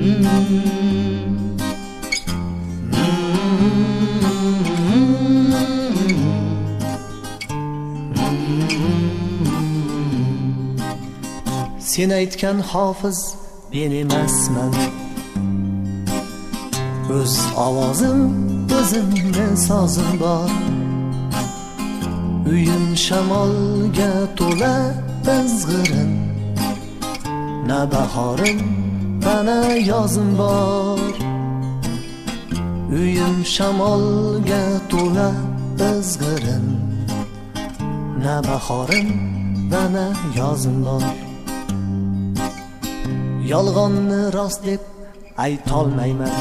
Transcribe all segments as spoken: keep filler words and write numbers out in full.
Sen aytgan hofiz men emasman, o'z ovozim o'zimning sozim bor. Uyim shamolga to'la izg'irin, na bahorim bana yozim bor. Uyim shamolga to'la izg'irin, na bahorim bana yozim bor. Yolg'onni rost deb aytolmayman,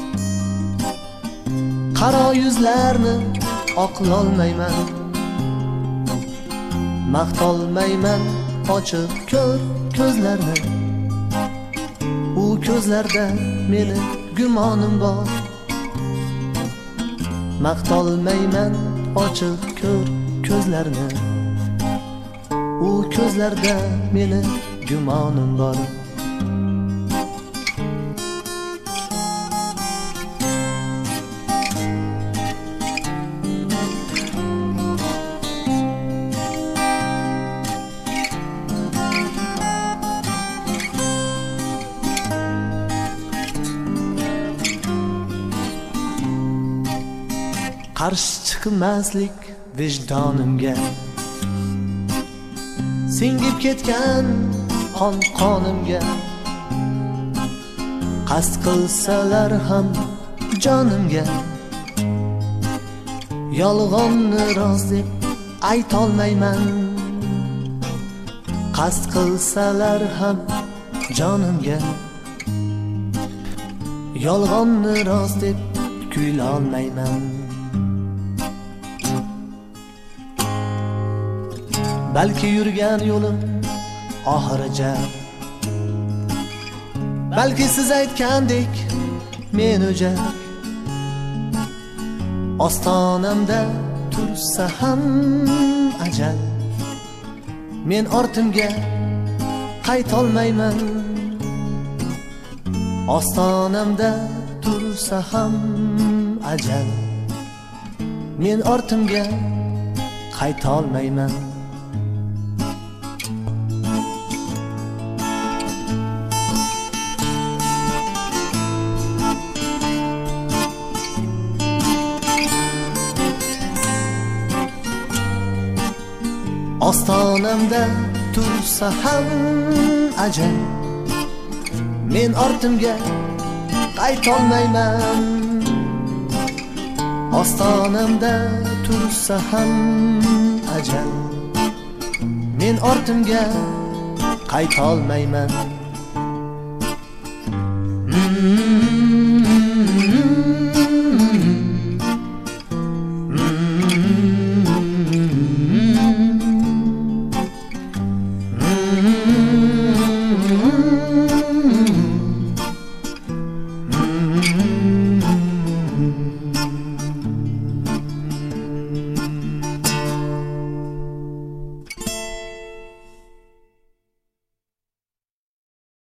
qaro yuzlarni oqlolmayman. Maqtolmayman ochiq ko'r ko'zlarni, u ko'zlarda meni gumonim bor. Maqtolmayman ochiq ko'r ko'zlarni, u ko'zlarda meni gumonim bor. Qarshi chiqmaslik vijdonimga, singib ketgan qon qonimga. Qasd qilsalar ham jonimga, yolg'onni rost deb aytolmayman. Qasd qilsalar ham jonimga, yolg'onni rost deb kuylolmayman. Balki yurgan yo'lim oxiricha, balki siz aytgandek men o'ja. Ostonamda tursa ham ajal, men ortimga qaytolmayman. Ostonamda tursa ham ajal, men ortimga qaytolmayman. Ostonamda tursa ham ajal, men ortimga qaytolmayman. Ostonamda tursa ham ajal, men ortimga qaytolmayman.